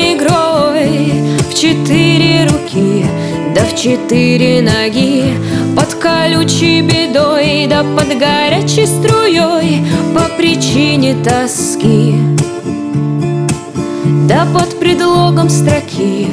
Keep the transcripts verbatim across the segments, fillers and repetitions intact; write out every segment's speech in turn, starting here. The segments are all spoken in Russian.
игрой в четыре руки, да в четыре ноги, под колючей бедой, да под горячей струей, по причине тоски, да под предлогом строки.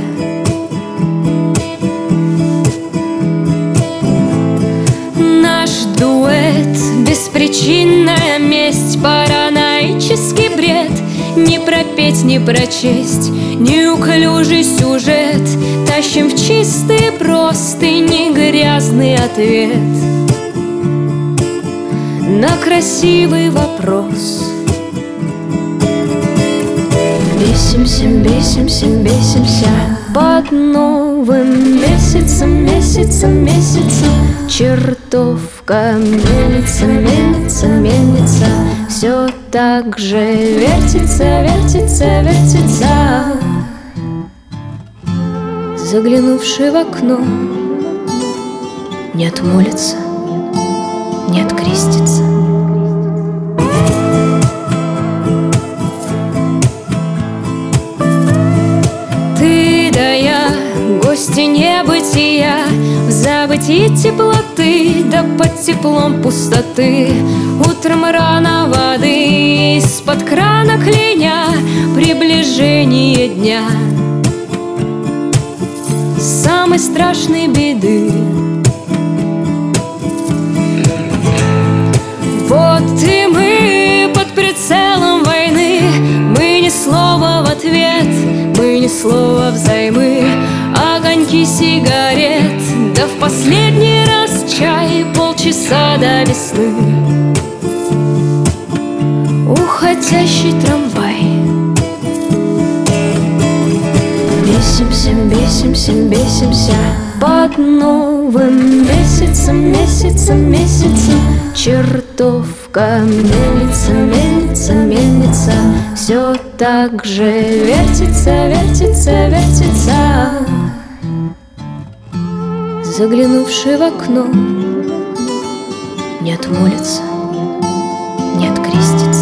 Наш дуэт — беспричинная месть, параноический бред, не пропеть, не прочесть неуклюжий сюжет. Тащим в чистые простыни грязный ответ на красивый вопрос. Бесимся, бесимся, бесимся под новым месяцем, месяцем, месяцем. Чертовка мельница, мельница, мельница, все так же вертится, вертится, вертится. Заглянувший в окно, не отмолится, не открестится. Ты да я, гости небытия, в забытии теплоты, да под теплом пустоты. Утром рано воды, из-под крана кляня приближение дня, самой страшной беды. Вот и мы под прицелом войны, мы ни слова в ответ, мы ни слова взаймы. Огоньки сигарет, да в последний раз чай, полчаса до весны. Уходящий трамвай. Бесимся, бесимся, бесимся под новым месяцем, месяцем, месяцем. Чертовка мельница, мельница, мельница, все так же вертится, вертится, вертится. Заглянувший в окно, не отмолится, не открестится.